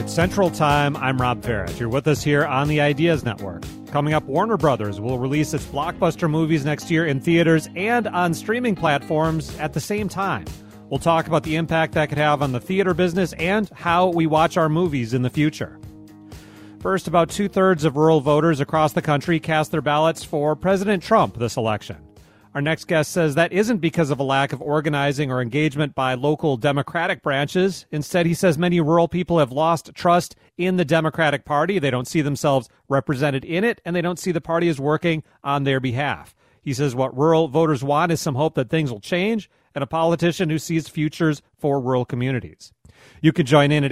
It's Central Time. I'm Rob Farrett. You're with us here on the Ideas Network. Coming up, Warner Brothers will release its blockbuster movies next year in theaters and on streaming platforms at the same time. We'll talk about the impact that could have on the theater business and how we watch our movies in the future. First, about two-thirds of rural voters across the country cast their ballots for President Trump this election. Our next guest says that isn't because of a lack of organizing or engagement by local Democratic branches. Instead, he says many rural people have lost trust in the Democratic Party. They don't see themselves represented in it, and they don't see the party as working on their behalf. He says what rural voters want is some hope that things will change and a politician who sees futures for rural communities. You can join in at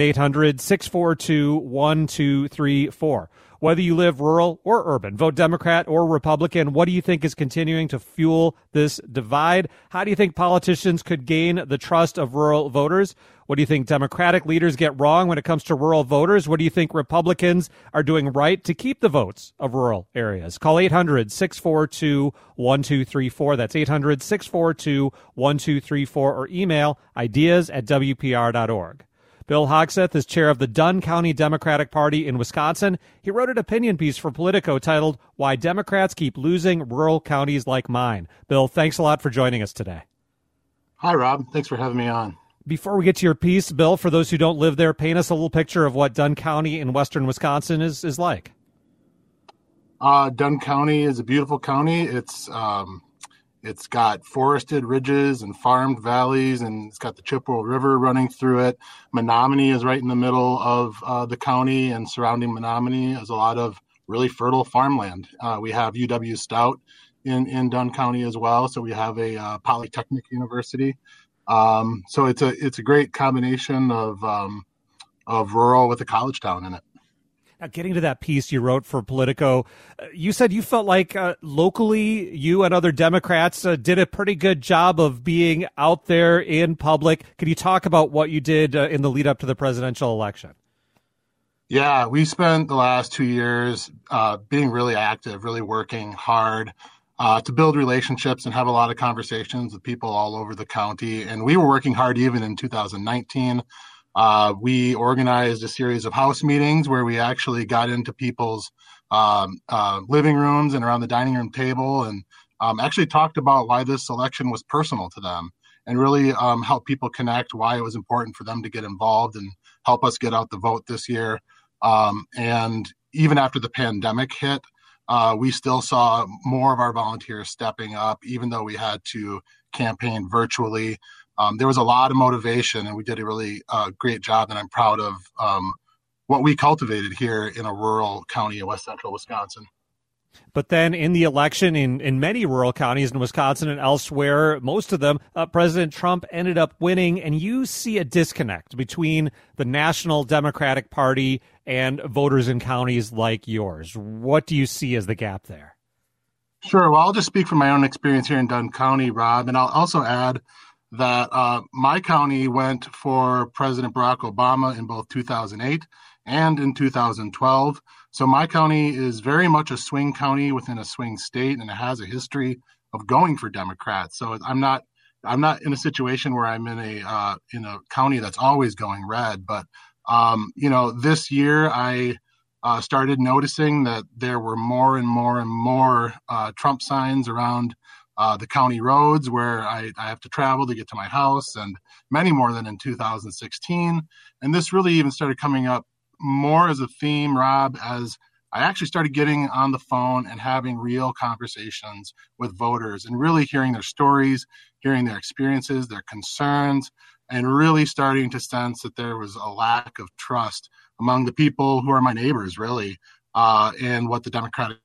800-642-1234. Whether you live rural or urban, vote Democrat or Republican, what do you think is continuing to fuel this divide? How do you think politicians could gain the trust of rural voters? What do you think Democratic leaders get wrong when it comes to rural voters? What do you think Republicans are doing right to keep the votes of rural areas? Call 800-642-1234. That's 800-642-1234 or email ideas@wpr.org. Bill Hogseth is chair of the Dunn County Democratic Party in Wisconsin. He wrote an opinion piece for Politico titled, Why Democrats Keep Losing Rural Counties Like Mine. Bill, thanks a lot for joining us today. Hi, Rob. Thanks for having me on. Before we get to your piece, Bill, for those who don't live there, paint us a little picture of what Dunn County in western Wisconsin is like. Dunn County is a beautiful county. It's got forested ridges and farmed valleys, and it's got the Chippewa River running through it. Menominee is right in the middle of the county, and surrounding Menominee is a lot of really fertile farmland. We have UW Stout in Dunn County as well, so we have a Polytechnic University. So it's a great combination of rural with a college town in it. Now, getting to that piece you wrote for Politico, you said you felt like locally you and other Democrats did a pretty good job of being out there in public. Could you talk about what you did in the lead up to the presidential election? Yeah, we spent the last 2 years being really active, really working hard to build relationships and have a lot of conversations with people all over the county. And we were working hard even in 2019. We organized a series of house meetings where we actually got into people's living rooms and around the dining room table and actually talked about why this election was personal to them and really help people connect why it was important for them to get involved and help us get out the vote this year. And even after the pandemic hit, we still saw more of our volunteers stepping up, even though we had to campaign virtually. There was a lot of motivation, and we did a really great job, and I'm proud of what we cultivated here in a rural county in west central Wisconsin. But then in the election in many rural counties in Wisconsin and elsewhere, most of them, President Trump ended up winning, and you see a disconnect between the National Democratic Party and voters in counties like yours. What do you see as the gap there? Sure. Well, I'll just speak from my own experience here in Dunn County, Rob, and I'll also add that my county went for President Barack Obama in both 2008 and in 2012. So my county is very much a swing county within a swing state, and it has a history of going for Democrats. So I'm not in a situation where I'm in a county that's always going red. But this year I started noticing that there were more and more and more Trump signs around the county roads where I have to travel to get to my house, and many more than in 2016. And this really even started coming up more as a theme, Rob, as I actually started getting on the phone and having real conversations with voters and really hearing their stories, hearing their experiences, their concerns, and really starting to sense that there was a lack of trust among the people who are my neighbors, really, and what the Democratic.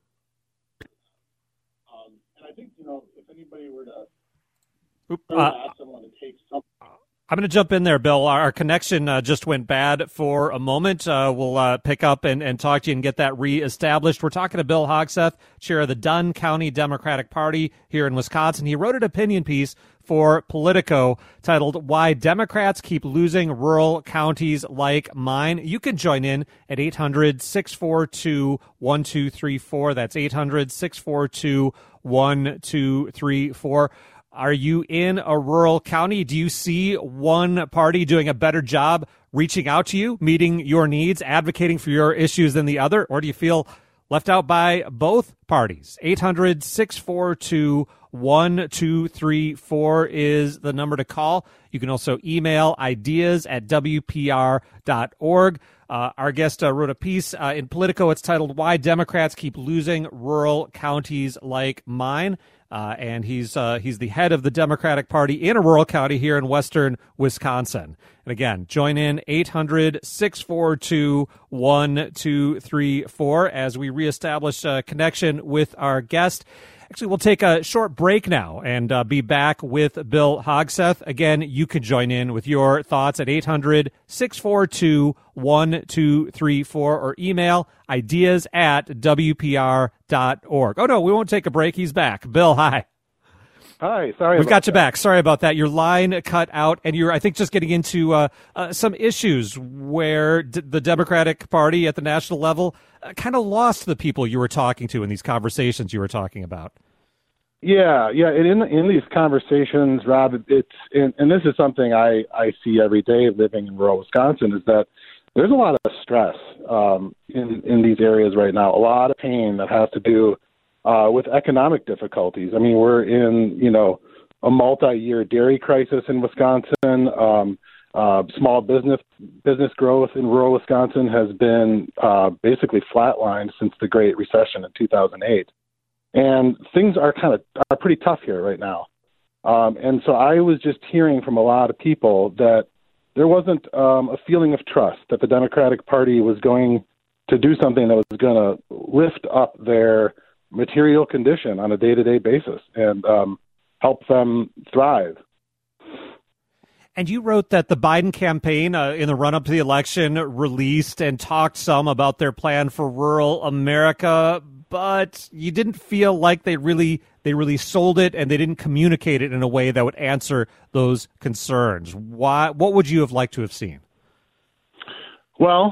And I think, if anybody were to ask someone to take something. I'm going to jump in there, Bill. Our connection just went bad for a moment. We'll pick up and talk to you and get that reestablished. We're talking to Bill Hogseth, chair of the Dunn County Democratic Party here in Wisconsin. He wrote an opinion piece for Politico titled Why Democrats Keep Losing Rural Counties Like Mine. You can join in at 800-642-1234. That's 800-642-1234. Are you in a rural county? Do you see one party doing a better job reaching out to you, meeting your needs, advocating for your issues than the other? Or do you feel left out by both parties? 800-642-1234 is the number to call. You can also email ideas@wpr.org. Our guest wrote a piece in Politico. It's titled "Why Democrats Keep Losing Rural Counties Like Mine." And he's the head of the Democratic Party in a rural county here in western Wisconsin. And again, join in 800-642-1234 as we reestablish a connection with our guest. Actually, we'll take a short break now and be back with Bill Hogseth. Again, you can join in with your thoughts at 800-642-1234 or email ideas@wpr.org. Oh, no, we won't take a break. He's back. Bill, hi. Hi, sorry. We've got you back. Sorry about that. Your line cut out, and you're, I think, just getting into some issues where the Democratic Party at the national level kind of lost the people you were talking to in these conversations you were talking about. Yeah. And in these conversations, Rob, and this is something I see every day living in rural Wisconsin, is that there's a lot of stress in these areas right now, a lot of pain that has to do with economic difficulties. I mean, we're in, a multi-year dairy crisis in Wisconsin. Small business growth in rural Wisconsin has been basically flatlined since the Great Recession in 2008. And things are pretty tough here right now. And so I was just hearing from a lot of people that there wasn't a feeling of trust that the Democratic Party was going to do something that was going to lift up their material condition on a day-to-day basis and help them thrive. And you wrote that the Biden campaign in the run-up to the election released and talked some about their plan for rural America, but you didn't feel like they really sold it, and they didn't communicate it in a way that would answer those concerns. What would you have liked to have seen? Well,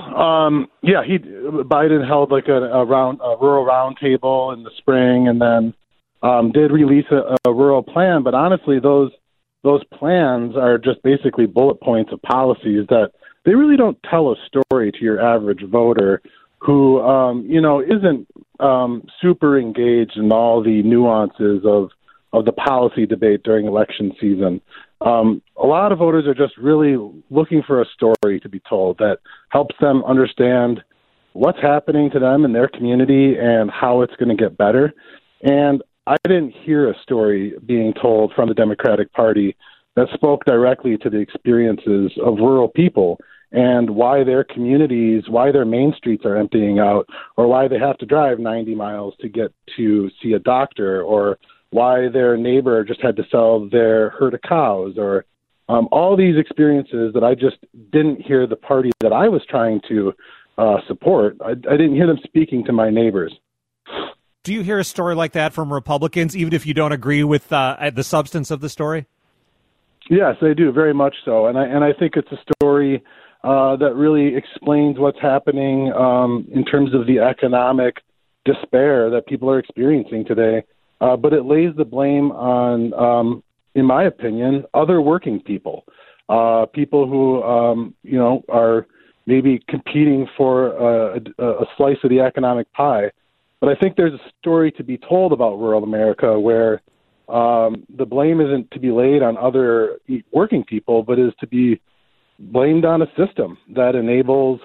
Biden held like a rural roundtable in the spring, and then did release a rural plan. But honestly, those plans are just basically bullet points of policies that they really don't tell a story to your average voter who, isn't super engaged in all the nuances of the policy debate during election season. A lot of voters are just really looking for a story to be told that helps them understand what's happening to them in their community and how it's going to get better. And I didn't hear a story being told from the Democratic Party that spoke directly to the experiences of rural people and why their communities, why their main streets are emptying out, or why they have to drive 90 miles to get to see a doctor, or why their neighbor just had to sell their herd of cows, or all these experiences that I just didn't hear the party that I was trying to support. I didn't hear them speaking to my neighbors. Do you hear a story like that from Republicans, even if you don't agree with the substance of the story? Yes, I do, very much so. And I think it's a story that really explains what's happening in terms of the economic despair that people are experiencing today. But it lays the blame on, in my opinion, other working people, people who, are maybe competing for a slice of the economic pie. But I think there's a story to be told about rural America where the blame isn't to be laid on other working people, but is to be blamed on a system that enables,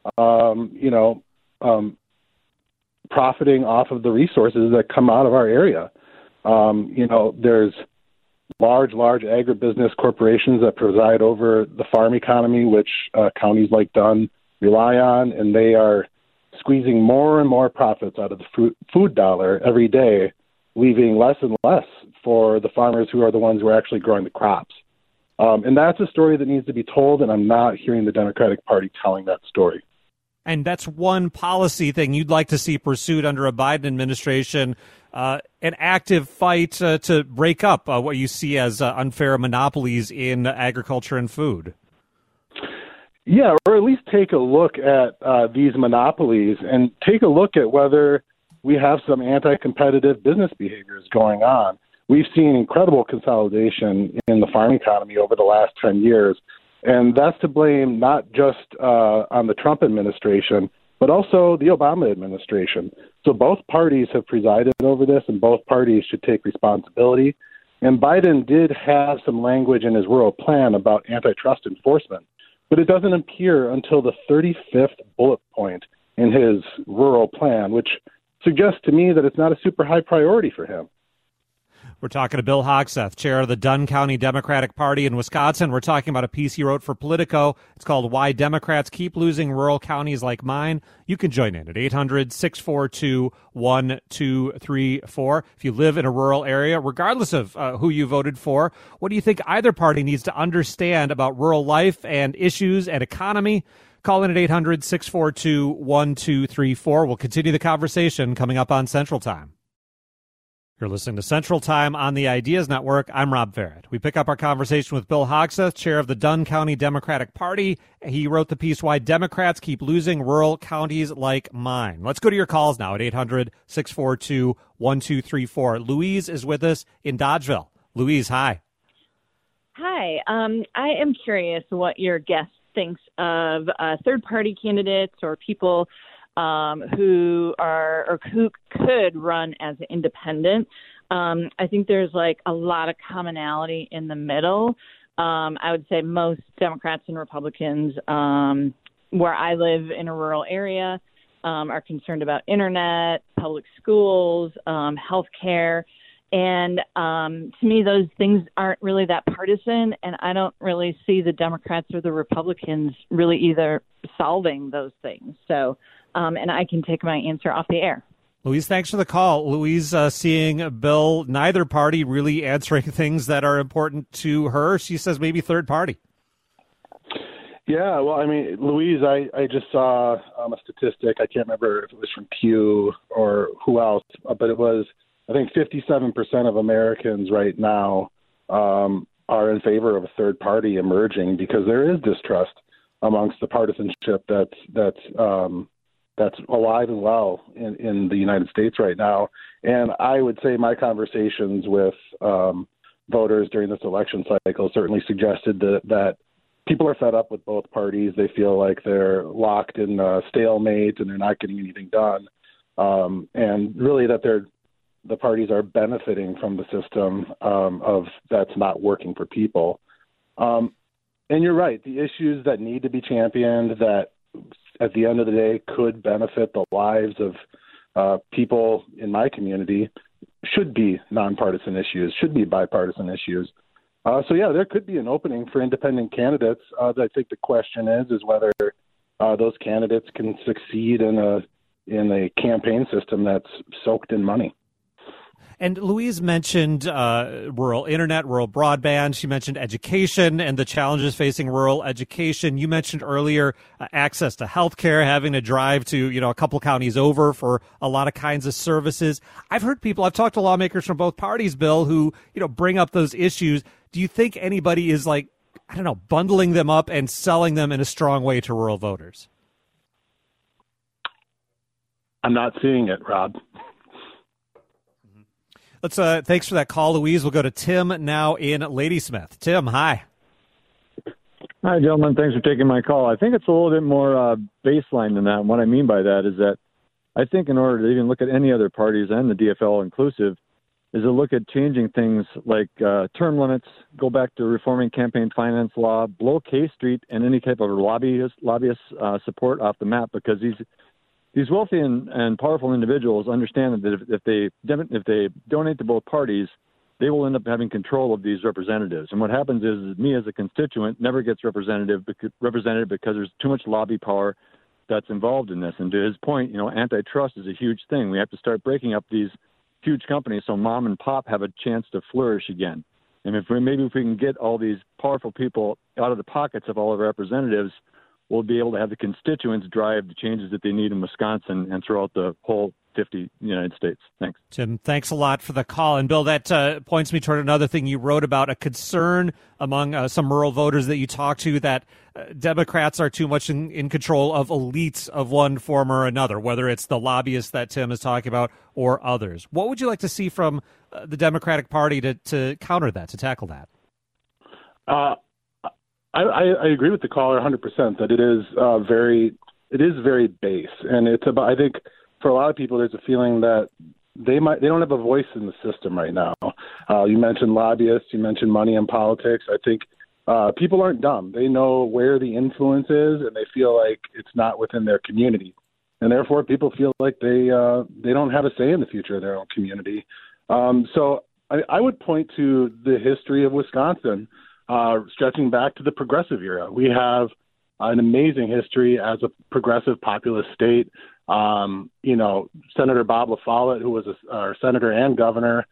profiting off of the resources that come out of our area. There's large agribusiness corporations that preside over the farm economy, which counties like Dunn rely on, and they are squeezing more and more profits out of the food dollar every day, leaving less and less for the farmers who are the ones who are actually growing the crops. And that's a story that needs to be told, and I'm not hearing the Democratic Party telling that story. And that's one policy thing you'd like to see pursued under a Biden administration, an active fight to break up what you see as unfair monopolies in agriculture and food. Yeah, or at least take a look at these monopolies and take a look at whether we have some anti-competitive business behaviors going on. we've seen incredible consolidation in the farm economy over the last 10 years. And that's to blame not just on the Trump administration, but also the Obama administration. So both parties have presided over this, and both parties should take responsibility. And Biden did have some language in his rural plan about antitrust enforcement, but it doesn't appear until the 35th bullet point in his rural plan, which suggests to me that it's not a super high priority for him. We're talking to Bill Hogseth, chair of the Dunn County Democratic Party in Wisconsin. We're talking about a piece he wrote for Politico. It's called Why Democrats Keep Losing Rural Counties Like Mine. You can join in at 800-642-1234. If you live in a rural area, regardless of who you voted for, what do you think either party needs to understand about rural life and issues and economy? Call in at 800-642-1234. We'll continue the conversation coming up on Central Time. You're listening to Central Time on the Ideas Network. I'm Rob Farrett. We pick up our conversation with Bill Hogseth, chair of the Dunn County Democratic Party. He wrote the piece, Why Democrats Keep Losing Rural Counties Like Mine. Let's go to your calls now at 800-642-1234. Louise is with us in Dodgeville. Louise, hi. Hi. I am curious what your guest thinks of third-party candidates or people who could run as an independent. I think there's like a lot of commonality in the middle. I would say most Democrats and Republicans where I live in a rural area are concerned about internet, public schools, health care. And to me, those things aren't really that partisan, and I don't really see the Democrats or the Republicans really either solving those things. So, and I can take my answer off the air. Louise, thanks for the call. Louise, seeing Bill, neither party really answering things that are important to her. She says maybe third party. Yeah, well, I mean, Louise, I just saw a statistic. I can't remember if it was from Pew or who else, but it was, I think 57% of Americans right now are in favor of a third party emerging because there is distrust amongst the partisanship that's alive and well in the United States right now. And I would say my conversations with voters during this election cycle certainly suggested that people are fed up with both parties. They feel like they're locked in a stalemate and they're not getting anything done. And really that the parties are benefiting from the system of that's not working for people. And you're right, the issues that need to be championed that at the end of the day could benefit the lives of people in my community should be nonpartisan issues, should be bipartisan issues. So, yeah, there could be an opening for independent candidates. I think the question is whether those candidates can succeed in a campaign system that's soaked in money. And Louise mentioned rural internet, rural broadband. She mentioned education and the challenges facing rural education. You mentioned earlier access to health care, having to drive to, a couple counties over for a lot of kinds of services. I've talked to lawmakers from both parties, Bill, who, bring up those issues. Do you think anybody is bundling them up and selling them in a strong way to rural voters? I'm not seeing it, Rob. Let's thanks for that call, Louise. We'll go to Tim now in Ladysmith. Tim, hi. Hi, gentlemen. Thanks for taking my call. I think it's a little bit more baseline than that. And what I mean by that is that I think in order to even look at any other parties and the DFL inclusive is to look at changing things like term limits, go back to reforming campaign finance law, blow K Street and any type of lobbyist support off the map, because these wealthy and powerful individuals understand that if they donate to both parties, they will end up having control of these representatives. And what happens is me as a constituent never gets represented because there's too much lobby power that's involved in this. And to his point, antitrust is a huge thing. We have to start breaking up these huge companies so mom and pop have a chance to flourish again. And if we can get all these powerful people out of the pockets of all of our representatives, we'll be able to have the constituents drive the changes that they need in Wisconsin and throughout the whole 50 United States. Thanks. Tim, thanks a lot for the call. And Bill, that points me toward another thing you wrote about, a concern among some rural voters that you talked to that Democrats are too much in control of elites of one form or another, whether it's the lobbyists that Tim is talking about or others. What would you like to see from the Democratic Party to counter that, to tackle that? I agree with the caller 100% that it is very base, and it's about, I think, for a lot of people, there's a feeling that they don't have a voice in the system right now. You mentioned lobbyists, you mentioned money in politics. I think people aren't dumb. They know where the influence is, and they feel like it's not within their community, and therefore people feel like they don't have a say in the future of their own community. So I would point to the history of Wisconsin, stretching back to the progressive era. We have an amazing history as a progressive populist state. Senator Bob LaFollette, who was our senator and governor,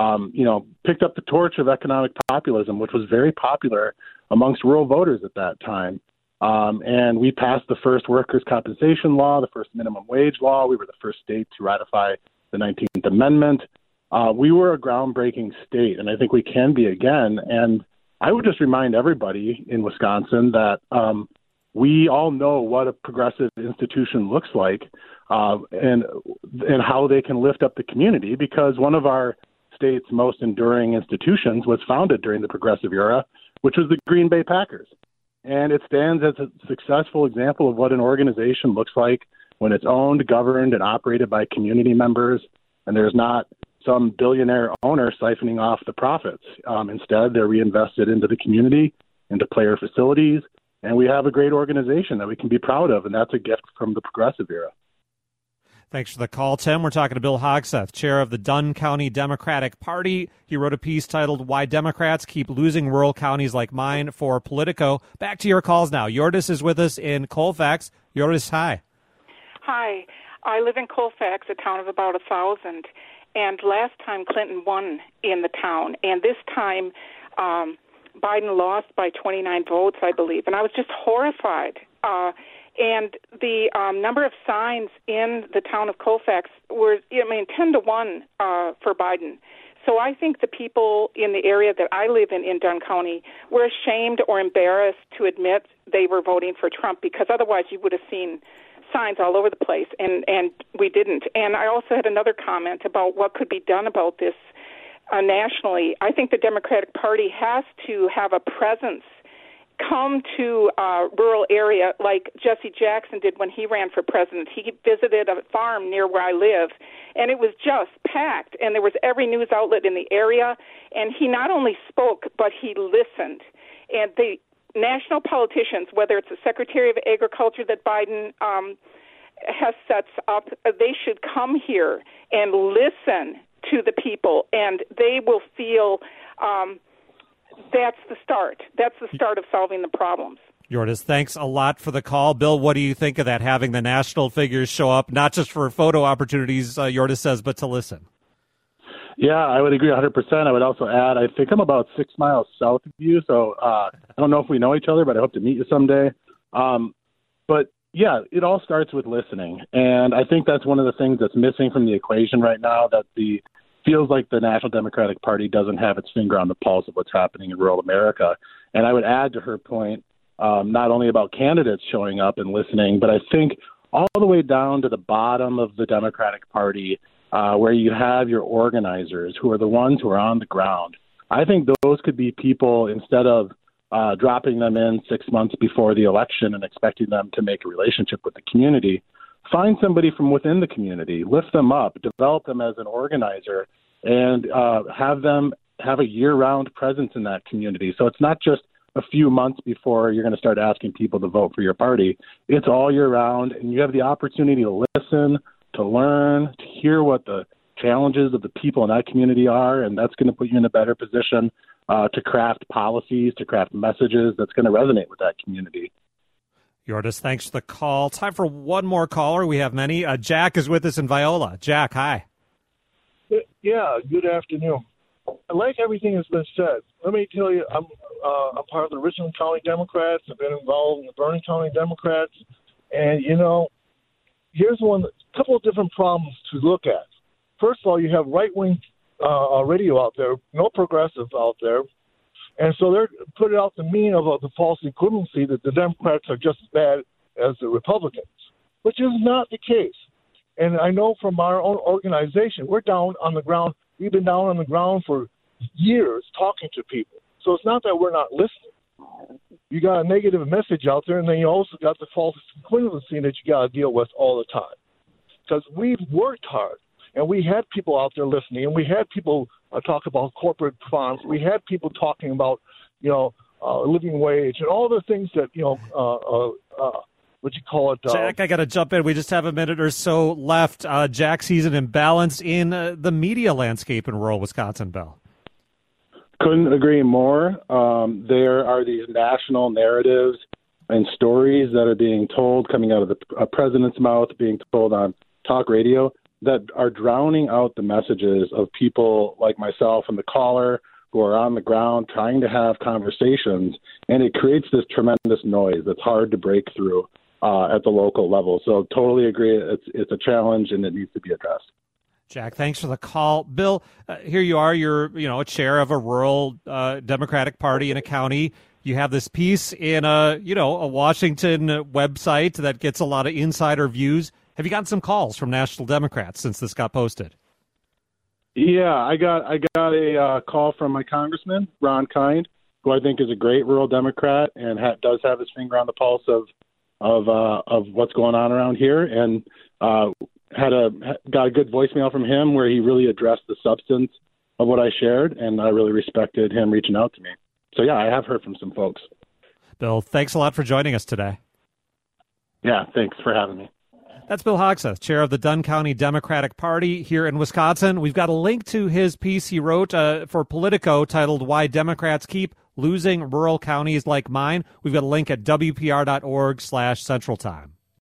picked up the torch of economic populism, which was very popular amongst rural voters at that time. And we passed the first workers' compensation law, the first minimum wage law. We were the first state to ratify the 19th Amendment. We were a groundbreaking state, and I think we can be again. And I would just remind everybody in Wisconsin that we all know what a progressive institution looks like, and how they can lift up the community, because one of our state's most enduring institutions was founded during the progressive era, which was the Green Bay Packers. And it stands as a successful example of what an organization looks like when it's owned, governed, and operated by community members, and there's not some billionaire owner siphoning off the profits. Instead, they're reinvested into the community, into player facilities, and we have a great organization that we can be proud of, and that's a gift from the progressive era. Thanks for the call, Tim. We're talking to Bill Hogseth, chair of the Dunn County Democratic Party. He wrote a piece titled "Why Democrats Keep Losing Rural Counties Like Mine" for Politico. Back to your calls now. Yordis is with us in Colfax. Yordis, hi. Hi. I live in Colfax, a town of about 1,000. And last time Clinton won in the town, and this time Biden lost by 29 votes, I believe. And I was just horrified. And the number of signs in the town of Colfax were, 10-1 for Biden. So I think the people in the area that I live in Dunn County, were ashamed or embarrassed to admit they were voting for Trump, because otherwise you would have seen signs all over the place, and we didn't. And I also had another comment about what could be done about this nationally. I think the Democratic Party has to have a presence, come to a rural area like Jesse Jackson did when he ran for president. He visited a farm near where I live, and it was just packed, and there was every news outlet in the area, and he not only spoke, but he listened. And the national politicians, whether it's the Secretary of Agriculture that Biden has sets up, they should come here and listen to the people, and they will feel that's the start. That's the start of solving the problems. Yordis, thanks a lot for the call. Bill, what do you think of that, having the national figures show up, not just for photo opportunities, Yordis says, but to listen? Yeah, I would agree 100%. I would also add, I think I'm about 6 miles south of you, so I don't know if we know each other, but I hope to meet you someday. But yeah, it all starts with listening, and I think that's one of the things that's missing from the equation right now, that feels like the National Democratic Party doesn't have its finger on the pulse of what's happening in rural America. And I would add to her point, not only about candidates showing up and listening, but I think all the way down to the bottom of the Democratic Party, where you have your organizers who are the ones who are on the ground. I think those could be people, instead of dropping them in 6 months before the election and expecting them to make a relationship with the community, find somebody from within the community, lift them up, develop them as an organizer, and have them have a year-round presence in that community. So it's not just a few months before you're going to start asking people to vote for your party. It's all year round, and you have the opportunity to listen, to learn, to hear what the challenges of the people in that community are, and that's going to put you in a better position to craft policies, to craft messages that's going to resonate with that community. Yordis, thanks for the call. Time for one more caller. We have many. Jack is with us in Viola. Jack, hi. Yeah, good afternoon. I like everything that's been said. Let me tell you, I'm part of the Richland County Democrats. I've been involved in the Vernon County Democrats. And, here's a couple of different problems to look at. First of all, you have right-wing radio out there, no progressives out there, and so they're putting out the mean of the false equivalency that the Democrats are just as bad as the Republicans, which is not the case. And I know from our own organization, we're down on the ground. We've been down on the ground for years talking to people. So it's not that we're not listening. You got a negative message out there, and then you also got the false equivalency that you got to deal with all the time. Because we've worked hard, and we had people out there listening, and we had people talk about corporate farms. We had people talking about, living wage and all the things that, what you call it? Jack, I got to jump in. We just have a minute or so left. Jack sees an imbalance in the media landscape in rural Wisconsin, Bill. Couldn't agree more. There are these national narratives and stories that are being told, coming out of the president's mouth, being told on talk radio, that are drowning out the messages of people like myself and the caller who are on the ground trying to have conversations, and it creates this tremendous noise that's hard to break through at the local level. So totally agree. It's a challenge, and it needs to be addressed. Jack, thanks for the call. Bill, here you are. You're a chair of a rural Democratic Party in a county. You have this piece in a Washington website that gets a lot of insider views. Have you gotten some calls from national Democrats since this got posted? Yeah, I got a call from my congressman, Ron Kind, who I think is a great rural Democrat and does have his finger on the pulse of what's going on around here, and got a good voicemail from him where he really addressed the substance of what I shared, and I really respected him reaching out to me. So yeah, I have heard from some folks. Bill, thanks a lot for joining us today. Yeah, thanks for having me. That's Bill Hogseth, chair of the Dunn County Democratic Party here in Wisconsin. We've got a link to his piece he wrote for Politico titled Why Democrats Keep Losing Rural Counties Like Mine. We've got a link at WPR.org/Central Time.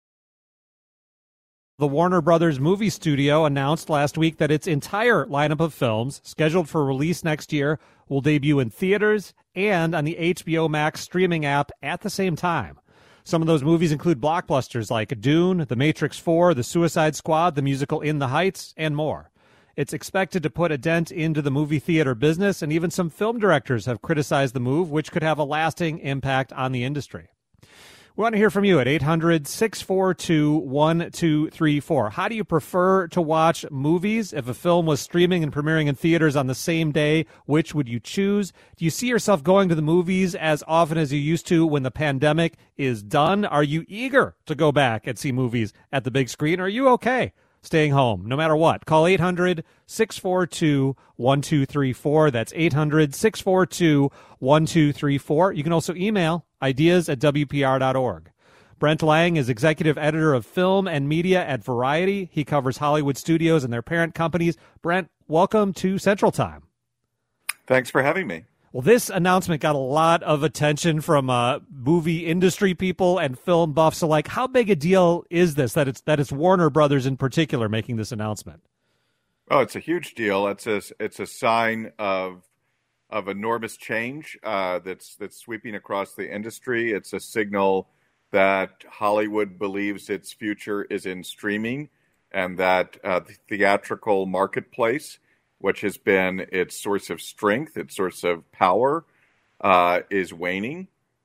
The Warner Brothers movie studio announced last week that its entire lineup of films scheduled for release next year will debut in theaters and on the HBO Max streaming app at the same time. Some of those movies include blockbusters like Dune, The Matrix 4, The Suicide Squad, the musical In the Heights, and more. It's expected to put a dent into the movie theater business, and even some film directors have criticized the move, which could have a lasting impact on the industry. We want to hear from you at 800-642-1234. How do you prefer to watch movies? If a film was streaming and premiering in theaters on the same day, which would you choose? Do you see yourself going to the movies as often as you used to when the pandemic is done? Are you eager to go back and see movies at the big screen? Or are you okay staying home no matter what? Call 800-642-1234. That's 800-642-1234. You can also email ideas@WPR.org. Brent Lang is executive editor of film and media at Variety. He covers Hollywood studios and their parent companies. Brent, welcome to Central Time. Thanks for having me. Well, this announcement got a lot of attention from movie industry people and film buffs. So, how big a deal is this that it's Warner Brothers in particular making this announcement? Oh, it's a huge deal. It's a sign of enormous change that's sweeping across the industry. It's a signal that Hollywood believes its future is in streaming, and that the theatrical marketplace, which has been its source of strength, its source of power, is waning.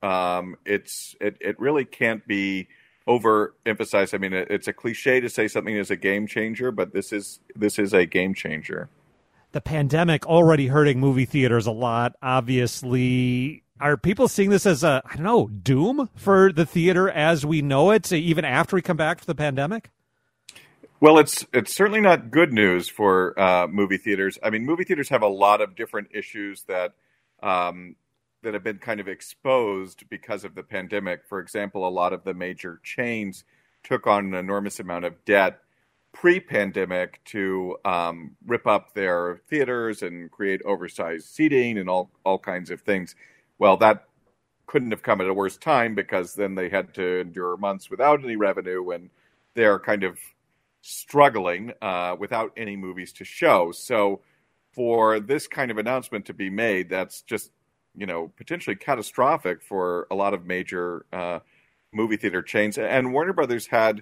It really can't be overemphasized. I mean, it's a cliche to say something is a game changer, but this is a game changer. The pandemic already hurting movie theaters a lot, obviously. Are people seeing this as doom for the theater as we know it, even after we come back from the pandemic? Well, it's certainly not good news for movie theaters. I mean, movie theaters have a lot of different issues that have been kind of exposed because of the pandemic. For example, a lot of the major chains took on an enormous amount of debt pre-pandemic to rip up their theaters and create oversized seating and all kinds of things. Well, that couldn't have come at a worse time, because then they had to endure months without any revenue, and they're kind of struggling without any movies to show. So for this kind of announcement to be made, that's just, potentially catastrophic for a lot of major movie theater chains. And Warner Brothers had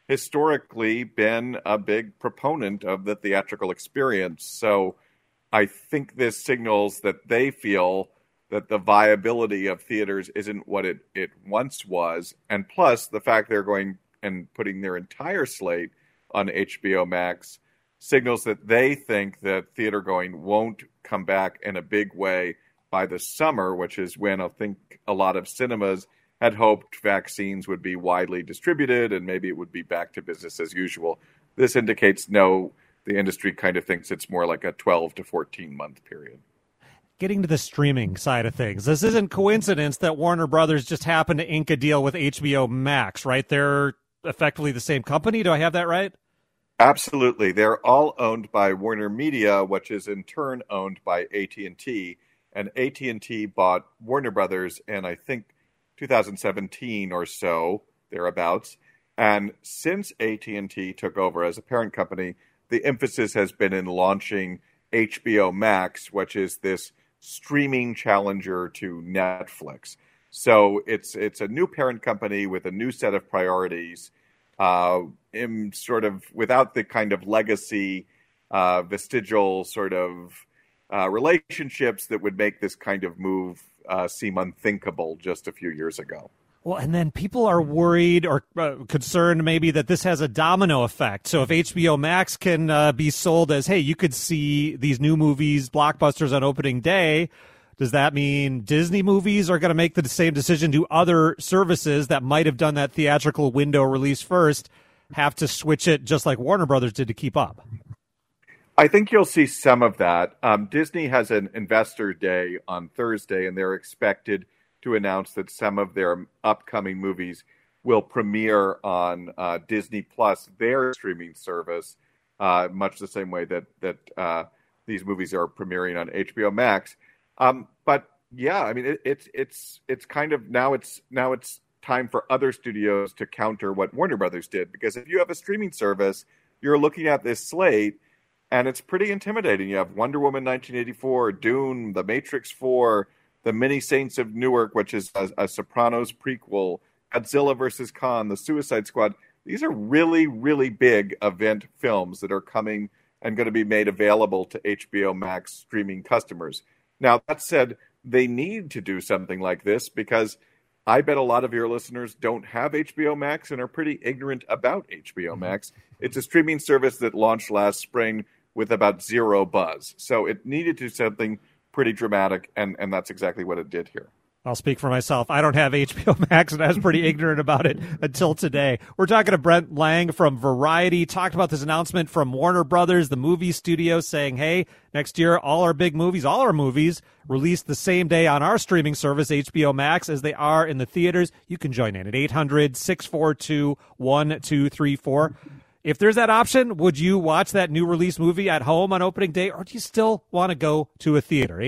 historically been a big proponent of the theatrical experience. So I think this signals that they feel that the viability of theaters isn't what it once was. And plus, the fact they're going and putting their entire slate on HBO Max signals that they think that theater going won't come back in a big way by the summer, which is when I think a lot of cinemas had hoped vaccines would be widely distributed and maybe it would be back to business as usual. This indicates no, the industry kind of thinks it's more like a 12 to 14 month period. Getting to the streaming side of things, this isn't coincidence that Warner Brothers just happened to ink a deal with HBO Max, right? They're effectively the same company. Do I have that right? Absolutely. They're all owned by Warner Media, which is in turn owned by AT&T. And AT&T bought Warner Brothers in, I think, 2017 or so, thereabouts. And since AT&T took over as a parent company, the emphasis has been in launching HBO Max, which is this streaming challenger to Netflix. So it's a new parent company with a new set of priorities, in sort of without the kind of legacy, vestigial sort of relationships that would make this kind of move seem unthinkable just a few years ago. Well, and then people are worried or concerned maybe that this has a domino effect. So if HBO Max can be sold as, hey, you could see these new movies, blockbusters on opening day, does that mean Disney movies are going to make the same decision? Do other services that might have done that theatrical window release first have to switch it just like Warner Brothers did to keep up? I think you'll see some of that. Disney has an investor day on Thursday, and they're expected to announce that some of their upcoming movies will premiere on Disney Plus, their streaming service, much the same way that these movies are premiering on HBO Max. But yeah, I mean, it's kind of now it's time for other studios to counter what Warner Brothers did, because if you have a streaming service, you're looking at this slate, and it's pretty intimidating. You have Wonder Woman 1984, Dune, The Matrix 4. The Many Saints of Newark, which is a Sopranos prequel, Godzilla vs. Kong, The Suicide Squad. These are really, really big event films that are coming and going to be made available to HBO Max streaming customers. Now, that said, they need to do something like this because I bet a lot of your listeners don't have HBO Max and are pretty ignorant about HBO Max. It's a streaming service that launched last spring with about zero buzz. So it needed to do something pretty dramatic, and that's exactly what it did here. I'll speak for myself. I don't have HBO Max, and I was pretty ignorant about it until today. We're talking to Brent Lang from Variety, talked about this announcement from Warner Brothers, the movie studio, saying, hey, next year, all our movies, released the same day on our streaming service, HBO Max, as they are in the theaters. You can join in at 800-642-1234. If there's that option, would you watch that new release movie at home on opening day, or do you still want to go to a theater?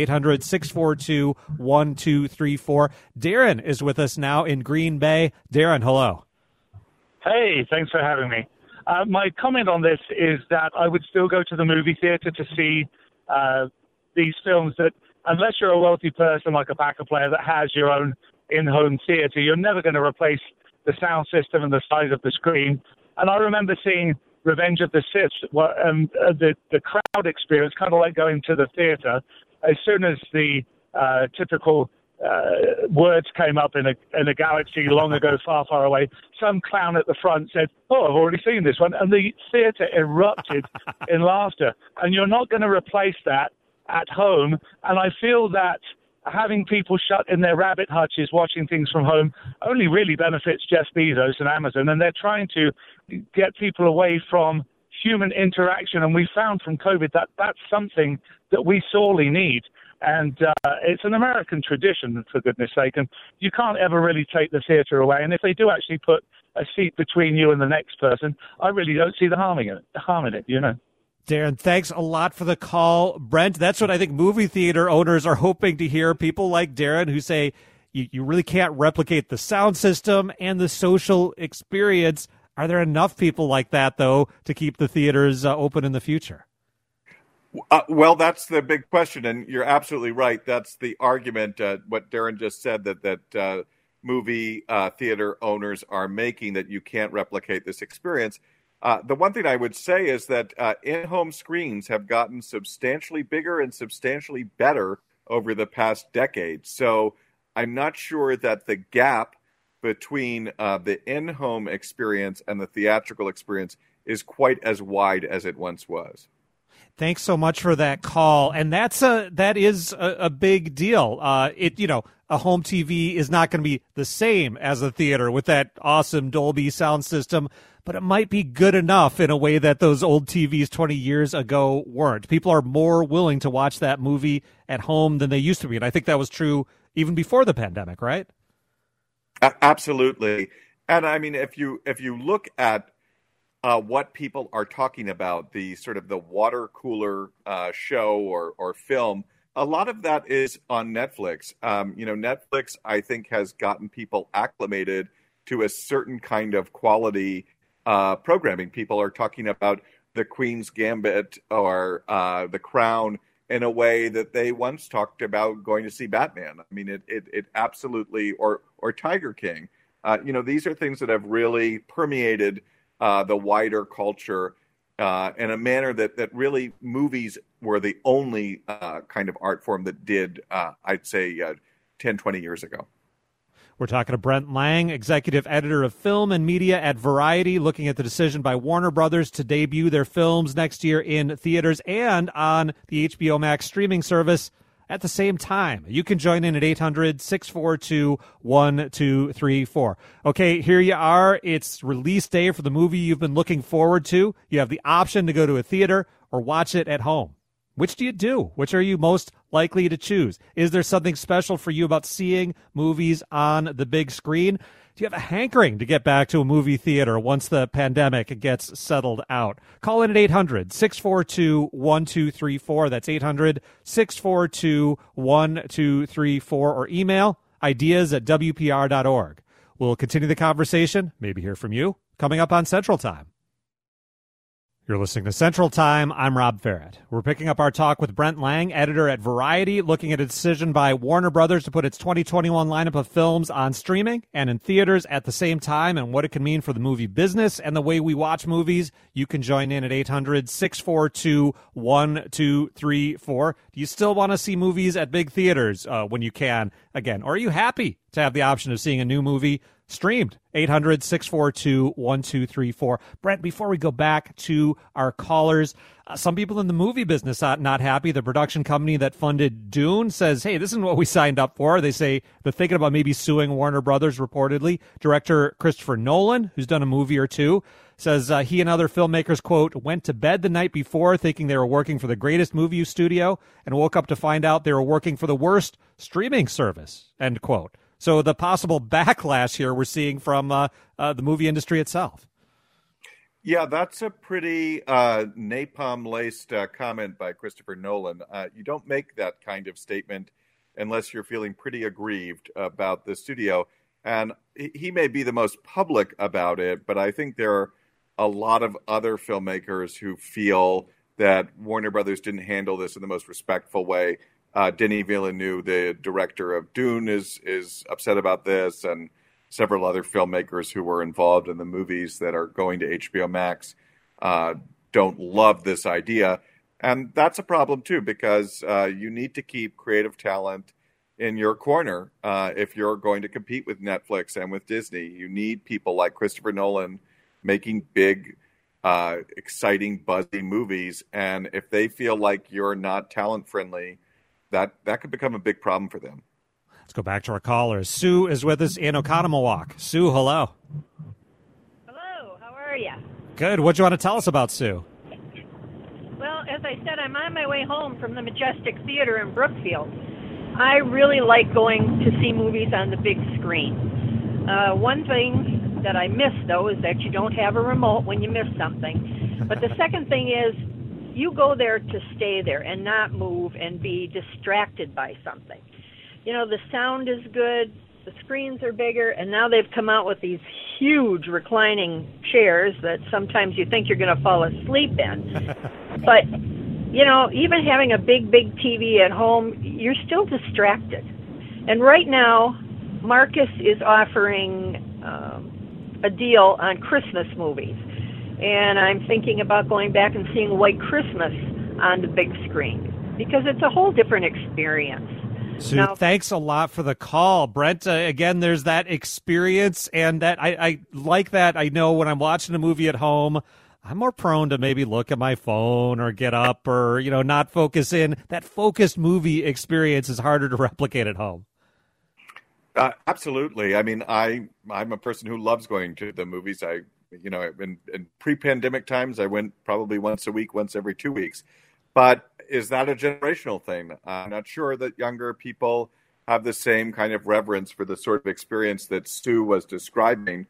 800-642-1234. Darren is with us now in Green Bay. Darren, hello. Hey, thanks for having me. My comment on this is that I would still go to the movie theater to see these films that, unless you're a wealthy person like a Packer player that has your own in-home theater, you're never going to replace the sound system and the size of the screen. And I remember seeing Revenge of the Sith, the crowd experience, kind of like going to the theater. As soon as the typical words came up in a galaxy long ago, far, far away, some clown at the front said, oh, I've already seen this one. And the theater erupted in laughter. And you're not going to replace that at home. And I feel that having people shut in their rabbit hutches watching things from home only really benefits Jeff Bezos and Amazon, and they're trying to get people away from human interaction, and we found from COVID that that's something that we sorely need, and it's an American tradition, for goodness sake, and you can't ever really take the theater away, and if they do actually put a seat between you and the next person, I really don't see the harm in it, you know. Darren, thanks a lot for the call. Brent, that's what I think movie theater owners are hoping to hear. People like Darren who say you really can't replicate the sound system and the social experience. Are there enough people like that, though, to keep the theaters open in the future? Well, that's the big question, and you're absolutely right. That's the argument, what Darren just said, that movie theater owners are making, that you can't replicate this experience. The one thing I would say is that in-home screens have gotten substantially bigger and substantially better over the past decade. So I'm not sure that the gap between the in-home experience and the theatrical experience is quite as wide as it once was. Thanks so much for that call. And that is a big deal. A home TV is not going to be the same as a theater with that awesome Dolby sound system, but it might be good enough in a way that those old TVs 20 years ago weren't. People are more willing to watch that movie at home than they used to be. And I think that was true even before the pandemic, right? Absolutely. And I mean, if you look at what people are talking about, the sort of the water cooler show or film, a lot of that is on Netflix. Netflix, I think, has gotten people acclimated to a certain kind of quality programming. People are talking about The Queen's Gambit or The Crown in a way that they once talked about going to see Batman. I mean, it absolutely, or Tiger King. These are things that have really permeated the wider culture in a manner that really movies were the only kind of art form that did, I'd say, 10, 20 years ago. We're talking to Brent Lang, executive editor of film and media at Variety, looking at the decision by Warner Brothers to debut their films next year in theaters and on the HBO Max streaming service at the same time. You can join in at 800-642-1234. Okay, here you are. It's release day for the movie you've been looking forward to. You have the option to go to a theater or watch it at home. Which do you do? Which are you most likely to choose? Is there something special for you about seeing movies on the big screen? Do you have a hankering to get back to a movie theater once the pandemic gets settled out? Call in at 800-642-1234. That's 800-642-1234, or email ideas@wpr.org. We'll continue the conversation, maybe hear from you, coming up on Central Time. You're listening to Central Time. I'm Rob Farrett. We're picking up our talk with Brent Lang, editor at Variety, looking at a decision by Warner Brothers to put its 2021 lineup of films on streaming and in theaters at the same time, and what it can mean for the movie business and the way we watch movies. You can join in at 800-642-1234. Do you still want to see movies at big theaters when you can again? Or are you happy to have the option of seeing a new movie streamed? 800-642-1234. Brent, before we go back to our callers, some people in the movie business are not happy. The production company that funded Dune says, hey, this isn't what we signed up for. They say they're thinking about maybe suing Warner Brothers, reportedly. Director Christopher Nolan, who's done a movie or two, says he and other filmmakers, quote, went to bed the night before thinking they were working for the greatest movie studio and woke up to find out they were working for the worst streaming service, end quote. So the possible backlash here we're seeing from the movie industry itself. Yeah, that's a pretty napalm-laced comment by Christopher Nolan. You don't make that kind of statement unless you're feeling pretty aggrieved about the studio. And he may be the most public about it, but I think there are a lot of other filmmakers who feel that Warner Brothers didn't handle this in the most respectful way. Denis Villeneuve, the director of Dune, is upset about this, and several other filmmakers who were involved in the movies that are going to HBO Max don't love this idea. And that's a problem, too, because you need to keep creative talent in your corner if you're going to compete with Netflix and with Disney. You need people like Christopher Nolan making big, exciting, buzzy movies. And if they feel like you're not talent-friendly, that could become a big problem for them. Let's go back to our callers. Sue is with us in Oconomowoc. Sue, hello. Hello, how are you? Good. What do you want to tell us about, Sue? Well, as I said, I'm on my way home from the Majestic Theater in Brookfield. I really like going to see movies on the big screen. One thing that I miss, though, is that you don't have a remote when you miss something. But the second thing is, you go there to stay there and not move and be distracted by something. You know, the sound is good, the screens are bigger, and now they've come out with these huge reclining chairs that sometimes you think you're going to fall asleep in. But, you know, even having a big TV at home, you're still distracted. And right now, Marcus is offering a deal on Christmas movies, and I'm thinking about going back and seeing White Christmas on the big screen because it's a whole different experience. Sue, Now, thanks a lot for the call. Brent, again, there's that experience, and that I like that. I know when I'm watching a movie at home, I'm more prone to maybe look at my phone or get up or, not focus in. That focused movie experience is harder to replicate at home. Absolutely. I mean, I'm a person who loves going to the movies. In pre-pandemic times, I went probably once a week, once every 2 weeks. But is that a generational thing? I'm not sure that younger people have the same kind of reverence for the sort of experience that Sue was describing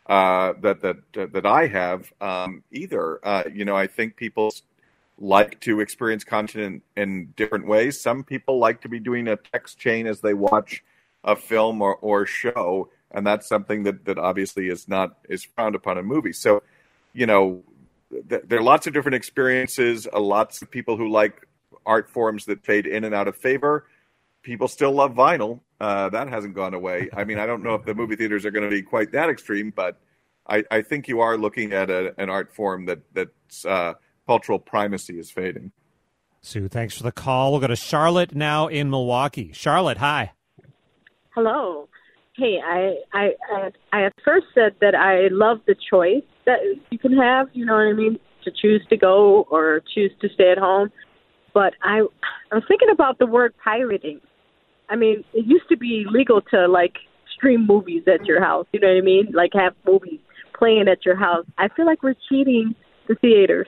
that I have either. I think people like to experience content in different ways. Some people like to be doing a text chain as they watch a film or show, and that's something that obviously is frowned upon in movies. So, there are lots of different experiences, lots of people who like art forms that fade in and out of favor. People still love vinyl. That hasn't gone away. I mean, I don't know if the movie theaters are going to be quite that extreme, but I think you are looking at an art form that's cultural primacy is fading. Sue, thanks for the call. We'll go to Charlotte now in Milwaukee. Charlotte, hi. Hello. Hey, I at first said that I love the choice that you can have, you know what I mean, to choose to go or choose to stay at home. But I was thinking about the word pirating. I mean, it used to be legal to, stream movies at your house, you know what I mean? Have movies playing at your house. I feel like we're cheating the theaters.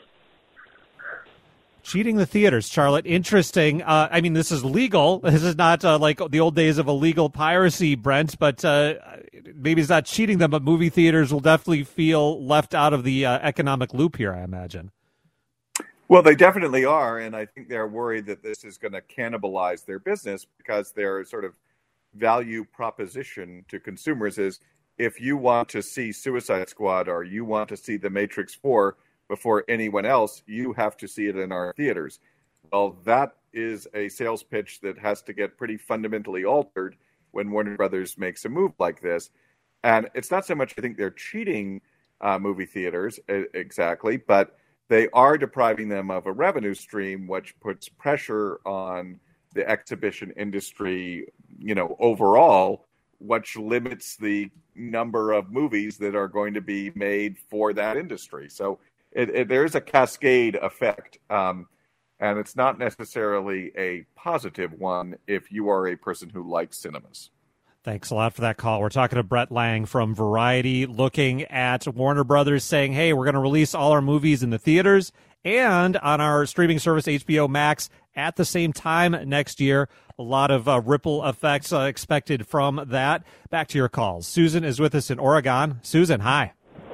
Cheating the theaters, Charlotte. Interesting. This is legal. This is not like the old days of illegal piracy, Brent, but maybe it's not cheating them, but movie theaters will definitely feel left out of the economic loop here, I imagine. Well, they definitely are, and I think they're worried that this is going to cannibalize their business because their sort of value proposition to consumers is if you want to see Suicide Squad or you want to see The Matrix 4 before anyone else, you have to see it in our theaters. Well, that is a sales pitch that has to get pretty fundamentally altered when Warner Brothers makes a move like this. And it's not so much I think they're cheating movie theaters exactly, but they are depriving them of a revenue stream, which puts pressure on the exhibition industry, overall, which limits the number of movies that are going to be made for that industry. So there is a cascade effect, and it's not necessarily a positive one if you are a person who likes cinemas. Thanks a lot for that call. We're talking to Brett Lang from Variety, looking at Warner Brothers saying, hey, we're going to release all our movies in the theaters and on our streaming service, HBO Max, at the same time next year. A lot of ripple effects expected from that. Back to your calls. Susan is with us in Oregon. Susan, hi.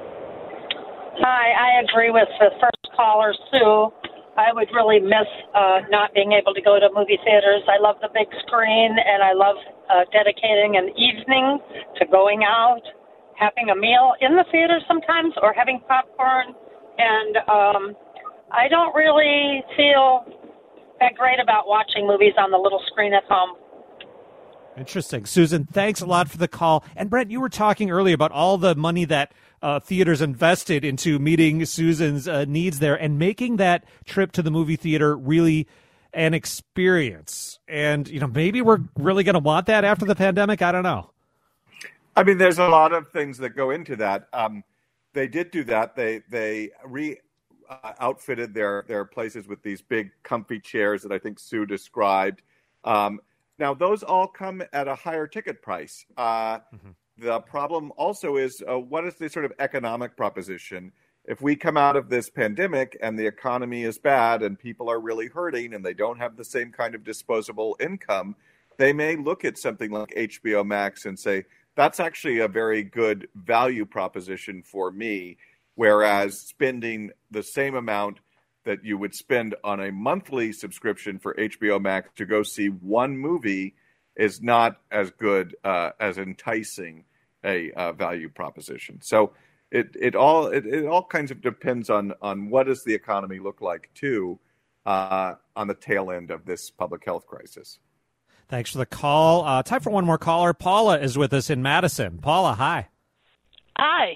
Hi, I agree with the first caller, Sue. I would really miss not being able to go to movie theaters. I love the big screen, and I love dedicating an evening to going out, having a meal in the theater sometimes, or having popcorn. And I don't really feel that great about watching movies on the little screen at home. Interesting. Susan, thanks a lot for the call. And Brent, you were talking earlier about all the money that theaters invested into meeting Susan's needs there and making that trip to the movie theater really an experience. And, maybe we're really going to want that after the pandemic. I don't know. I mean, there's a lot of things that go into that. They did do that. They outfitted their places with these big comfy chairs that I think Sue described. Now, those all come at a higher ticket price. The problem also is what is the sort of economic proposition? If we come out of this pandemic and the economy is bad and people are really hurting and they don't have the same kind of disposable income, they may look at something like HBO Max and say, that's actually a very good value proposition for me, whereas spending the same amount that you would spend on a monthly subscription for HBO Max to go see one movie is not as good, as enticing a value proposition. So it all kinds of depends on what does the economy look like too on the tail end of this public health crisis. Thanks for the call. Time for one more caller. Paula is with us in Madison. Paula, hi. Hi.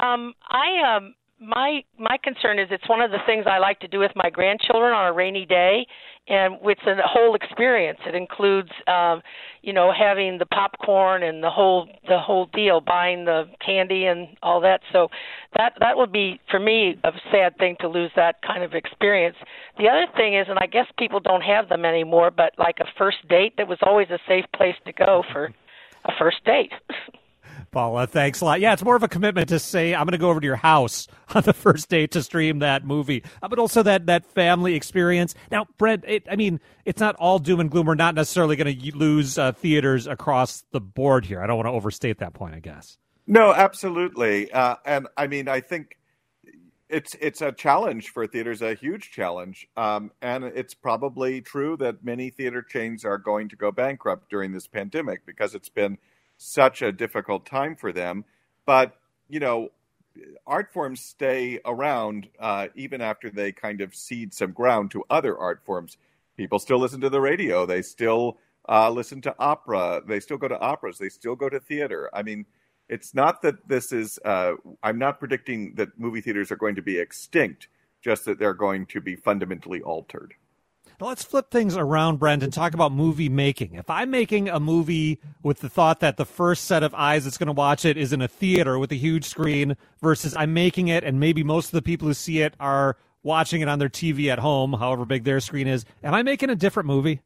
My concern is it's one of the things I like to do with my grandchildren on a rainy day, and it's a whole experience. It includes, having the popcorn and the whole deal, buying the candy and all that. So that would be, for me, a sad thing to lose that kind of experience. The other thing is, and I guess people don't have them anymore, but like a first date, that was always a safe place to go for a first date. Paula, thanks a lot. Yeah, it's more of a commitment to say, I'm going to go over to your house on the first date to stream that movie, but also that family experience. Now, Brent, it's not all doom and gloom. We're not necessarily going to lose theaters across the board here. I don't want to overstate that point, I guess. No, absolutely. And I think it's a challenge for theaters, a huge challenge. And it's probably true that many theater chains are going to go bankrupt during this pandemic because it's been such a difficult time for them. But, art forms stay around even after they kind of cede some ground to other art forms. People still listen to the radio. They still listen to opera. They still go to operas. They still go to theater. It's not that this is, I'm not predicting that movie theaters are going to be extinct, just that they're going to be fundamentally altered. Now let's flip things around, Brent, and talk about movie making. If I'm making a movie with the thought that the first set of eyes that's going to watch it is in a theater with a huge screen versus I'm making it and maybe most of the people who see it are watching it on their TV at home, however big their screen is, am I making a different movie?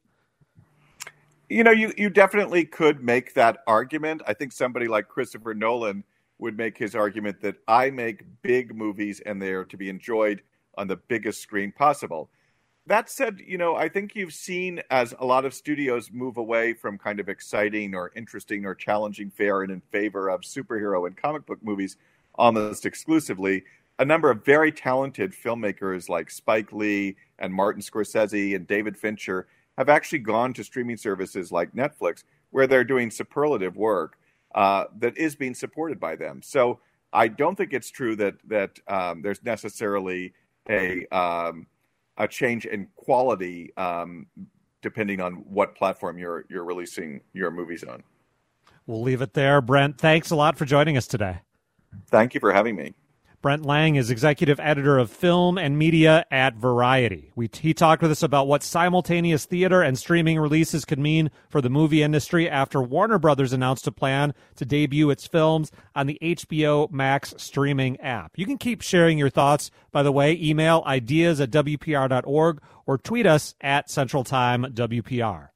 You definitely could make that argument. I think somebody like Christopher Nolan would make his argument that I make big movies and they are to be enjoyed on the biggest screen possible. That said, I think you've seen as a lot of studios move away from kind of exciting or interesting or challenging fare and in favor of superhero and comic book movies almost exclusively, a number of very talented filmmakers like Spike Lee and Martin Scorsese and David Fincher have actually gone to streaming services like Netflix, where they're doing superlative work that is being supported by them. So I don't think it's true that there's necessarily a change in quality depending on what platform you're releasing your movies on. We'll leave it there. Brent, thanks a lot for joining us today. Thank you for having me. Brent Lang is executive editor of film and media at Variety. He talked with us about what simultaneous theater and streaming releases could mean for the movie industry after Warner Brothers announced a plan to debut its films on the HBO Max streaming app. You can keep sharing your thoughts. By the way, email ideas@wpr.org or tweet us at Central Time WPR.